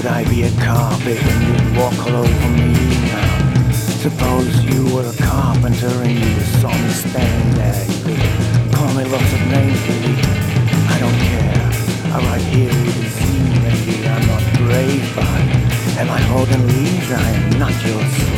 I be a carpet and you'd walk all over me now? Suppose you were a carpenter and you saw me standing there. You could call me lots of names, baby. I don't care. I'm right here you can see, maybe I'm not brave, but am I holding leaves? I am not your